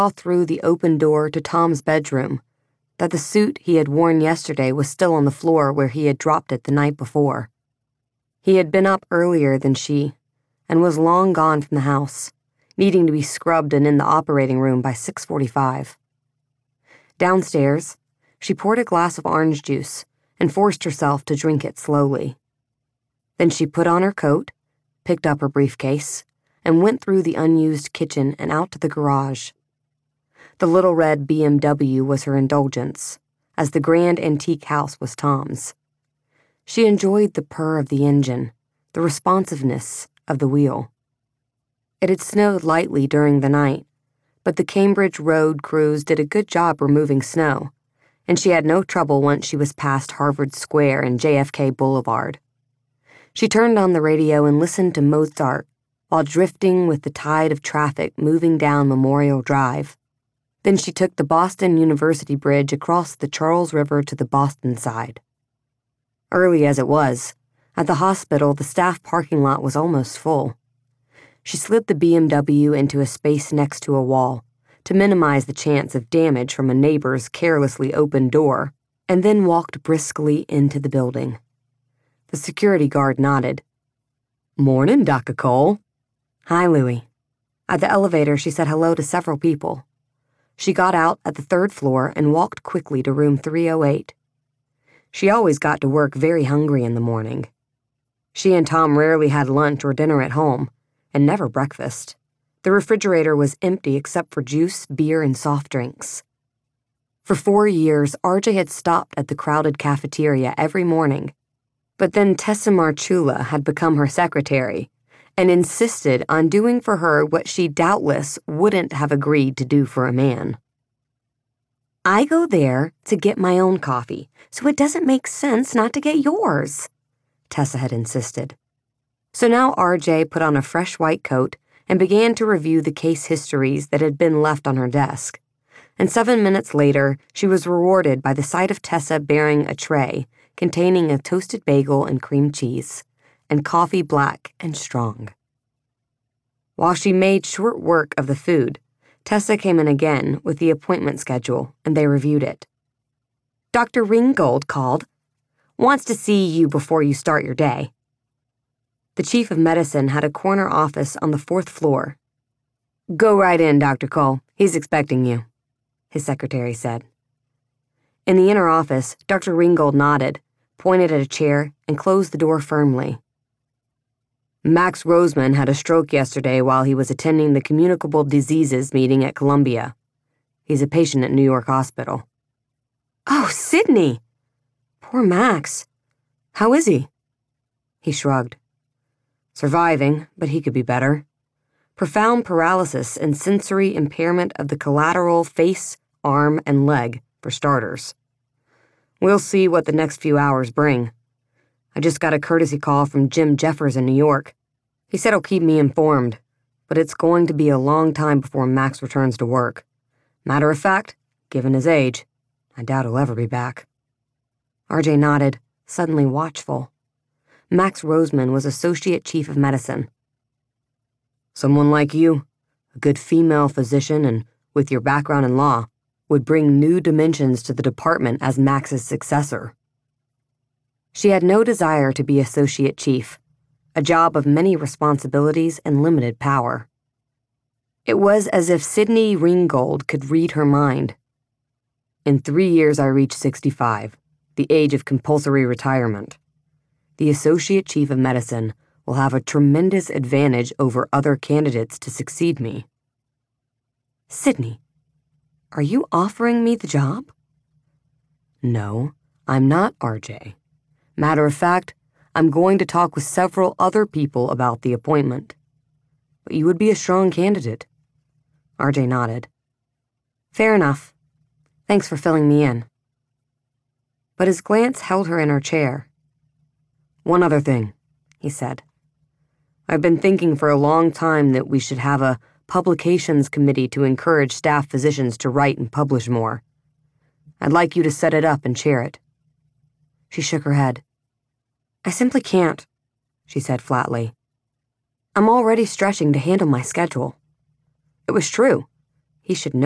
saw through the open door to Tom's bedroom that the suit he had worn yesterday was still on the floor where he had dropped it the night before. He had been up earlier than she and was long gone from the house, needing to be scrubbed and in the operating room by 6:45. Downstairs, she poured a glass of orange juice and forced herself to drink it slowly. Then she put on her coat, picked up her briefcase, and went through the unused kitchen and out to the garage. The little red BMW was her indulgence, as the grand antique house was Tom's. She enjoyed the purr of the engine, the responsiveness of the wheel. It had snowed lightly during the night, but the Cambridge road crews did a good job removing snow, and she had no trouble once she was past Harvard Square and JFK Boulevard. She turned on the radio and listened to Mozart while drifting with the tide of traffic moving down Memorial Drive. Then she took the Boston University Bridge across the Charles River to the Boston side. Early as it was, at the hospital the staff parking lot was almost full. She slid the BMW into a space next to a wall to minimize the chance of damage from a neighbor's carelessly opened door, and then walked briskly into the building. The security guard nodded. "Morning, Dr. Cole." "Hi, Louie." At the elevator, she said hello to several people. She got out at the third floor and walked quickly to room 308. She always got to work very hungry in the morning. She and Tom rarely had lunch or dinner at home, and never breakfast. The refrigerator was empty except for juice, beer, and soft drinks. For 4 years, RJ had stopped at the crowded cafeteria every morning, but then Tessa Marchula had become her secretary and insisted on doing for her what she doubtless wouldn't have agreed to do for a man. "I go there to get my own coffee, so it doesn't make sense not to get yours," Tessa had insisted. So now RJ put on a fresh white coat and began to review the case histories that had been left on her desk. And 7 minutes later, she was rewarded by the sight of Tessa bearing a tray containing a toasted bagel and cream cheese, and coffee black and strong. While she made short work of the food, Tessa came in again with the appointment schedule, and they reviewed it. "Dr. Ringgold called. Wants to see you before you start your day." The chief of medicine had a corner office on the 4th floor. "Go right in, Dr. Cole. He's expecting you," his secretary said. In the inner office, Dr. Ringgold nodded, pointed at a chair, and closed the door firmly. "Max Roseman had a stroke yesterday while he was attending the Communicable Diseases meeting at Columbia. He's a patient at New York Hospital." "Oh, Sydney! Poor Max. How is he?" He shrugged. "Surviving, but he could be better. Profound paralysis and sensory impairment of the collateral face, arm, and leg, for starters. We'll see what the next few hours bring. I just got a courtesy call from Jim Jeffers in New York. He said he'll keep me informed, but it's going to be a long time before Max returns to work. Matter of fact, given his age, I doubt he'll ever be back." RJ nodded, suddenly watchful. Max Roseman was Associate Chief of Medicine. "Someone like you, a good female physician and with your background in law, would bring new dimensions to the department as Max's successor." She had no desire to be Associate Chief, a job of many responsibilities and limited power. It was as if Sydney Ringgold could read her mind. "In 3 years I reach 65, the age of compulsory retirement. The Associate Chief of Medicine will have a tremendous advantage over other candidates to succeed me." "Sydney, are you offering me the job?" "No, I'm not, RJ. Matter of fact, I'm going to talk with several other people about the appointment. But you would be a strong candidate." RJ nodded. "Fair enough. Thanks for filling me in." But his glance held her in her chair. "One other thing," he said. "I've been thinking for a long time that we should have a publications committee to encourage staff physicians to write and publish more. I'd like you to set it up and chair it." She shook her head. "I simply can't," she said flatly. "I'm already stretching to handle my schedule." It was true. He should know.